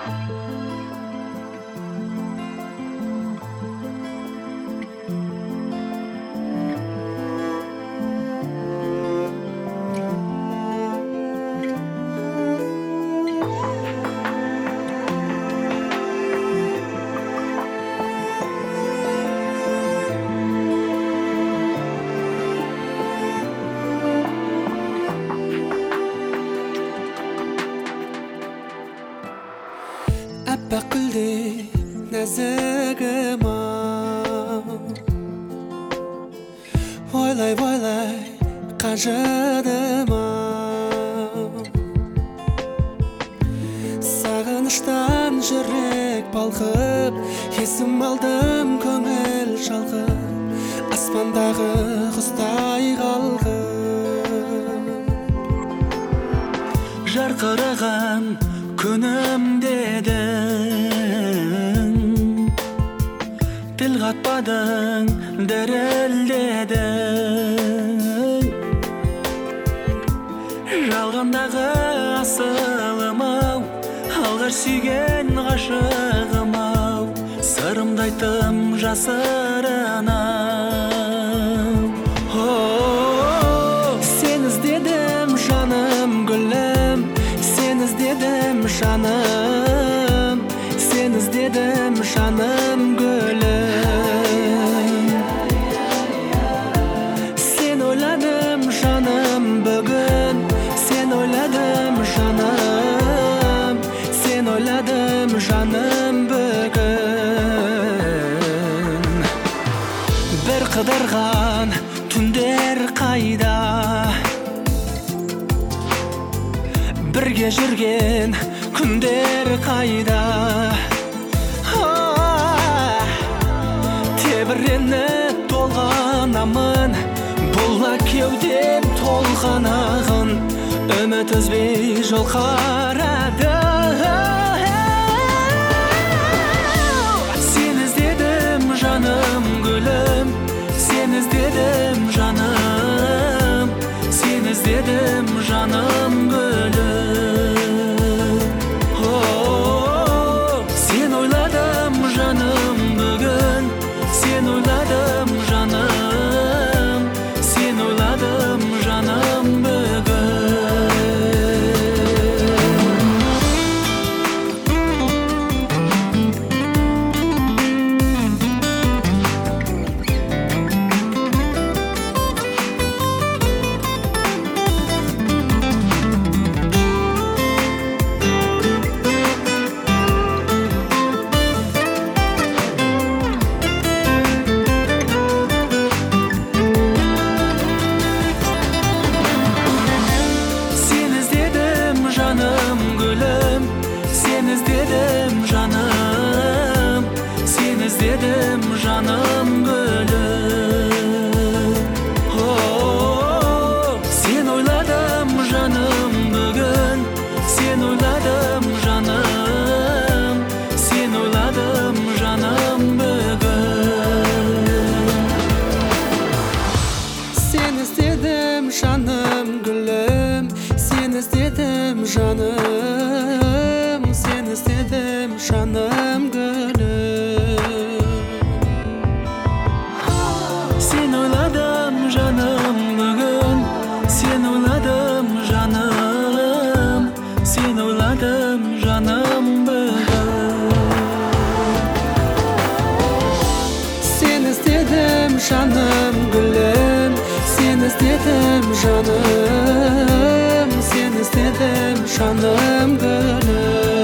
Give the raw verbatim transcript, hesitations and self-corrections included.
Аппақ гүлдей нәзігім ау, ойлай-ойлай қажыдым ау. Сағыныштан жүрек балқып, есім алдым көңіл шалқып, аспандағы құстай қалғып. Жарқыраған күнім дедің, тіл қатпадың, дірілдедің. Жалғандағы асылым-ау, алғаш сүйген ғашығым-ау, сырымды айттым жасырынам. Сен іздедім жаным гүлім, сен іздедім жаным, сен іздедім жаным гүлім. Сен ойладым жаным бүгін, сен ойладым жаным, сен ойладым жаным бүгін. Бір қыдырған түндер қайда, бірге жүрген күндер қайда. Тебіреніп толғанамын, бұлла кеудем толғанағын, үміт үзбей жол қарады. Сен іздедім жаным гүлім, сен іздедім жаным, сен іздедім жаным гүлім. Сен ойладым жаным бүгін, сен ойладым жаным, сен ойладым жаным бүгін. Жаным гүлім, сен іздедім жаным, сен іздедім жаным гүлім. Сен ойладым жаным бүгін, сен ойладым жаным, сен ойладым жаным бүгін. Сен іздедім жаным гүлім, сен іздедім жаным, сен іздедім жаным гүлім. Сен ойладым жаным бүгін, сен ойладым жаным, сен ойладым жаным бүгін. Сен іздедім жаным гүлім, сен іздедім жаным, сен іздедім жаным гүлім.